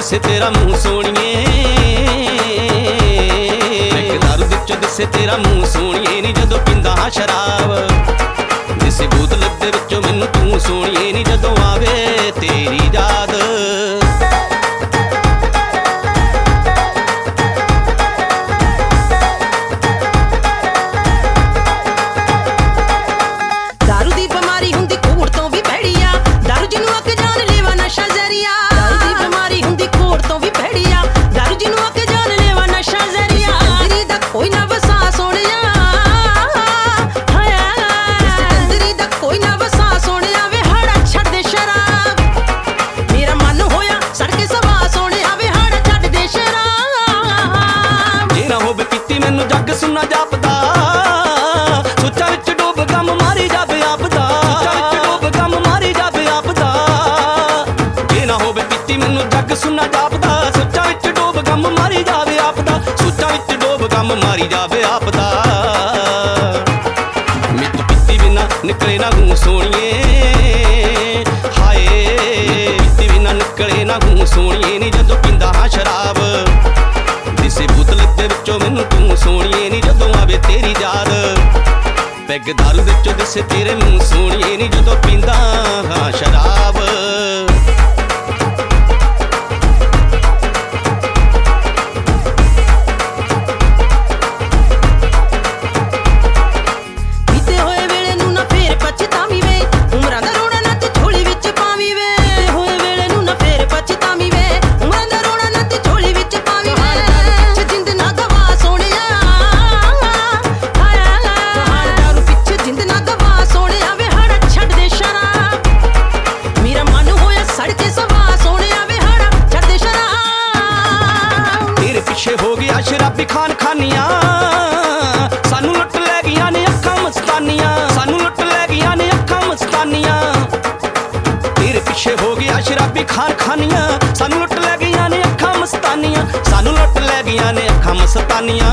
दिसे तेरा मूँह सोहणीए, पैग दारू विचों दिसे तेरा मूँह सोहणीए नी जदों पींदा हां शराब। दिसे बोतल दे विचों मैनूं तूं सोहणीए नी जदों आवे तेरी याद। मैनू जग सुना जापदा, सोचा विच डूब गम मारी जावे आपदा, डूब गम मारी जावे आपदा। जे ना होवे पीती मैनू जग सुना जापदा, सोचा विच डूब गम मारी जावे आपदा, सोचा विच डूब गम मारी जावे आपदा। मित पीती बिना निकले ना गूं सोहणीए, हाय पीती बिना निकले ना गूं सोहणीए नी जदों पींदा हां शराब। दिसे बोतल दे विचों मैनूं तूं सोहणीए नी जदों आवे तेरी याद। पैग दारू विचों दिसे तेरे मूँह सोहणीए नी जदों पींदा हां शराब। हो गया शराबी खान खानियां, सानू लुट लै गईयां ने अखां मस्तानियां, सानू लुट लै गईयां ने अखां मस्तानियां। तेरे पिछे हो गया शराबी खान खानियां, सानू लुट लै गईयां ने अखां मस्तानियां, सानू लुट लै गईयां ने अखां मस्तानियां।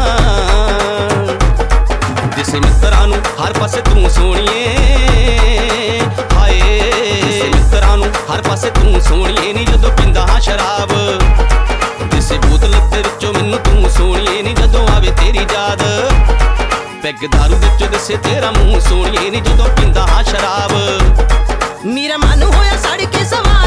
दिसे मित्तरां नूं हर पासे तूं सोहणीए, हाय दिसे मित्तरां नूं हर पासे तूं सोहणीए नी जदों पींदा हां शराब। दिसे बोतल दे विचों मैनूं तूं सोहणीए नी जदों आवे तेरी याद। पैग दारू विचों दिसे तेरा मूँह सोहणीए नी जदों पींदा हां शराब। मेरा मन होया सड़ के सवा